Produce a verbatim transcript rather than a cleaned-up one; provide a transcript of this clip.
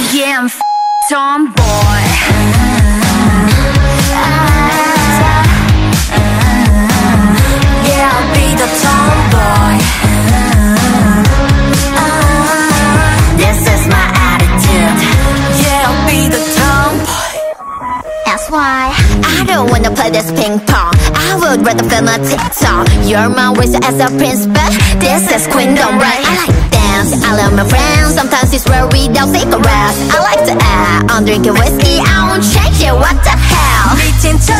Yeah, I'm f tomboy. Yeah, I'll be the tomboy. This is my attitude. Yeah, I'll be the tomboy. That's why I don't wanna play this ping pong. I would rather film a TikTok. You're my waist as a prince, but this is queendom, right? I like dance, I love my friends. Sometimes it's rare without cigarettes. I like to act, I'm drinking whiskey, I won't change it, what the hell?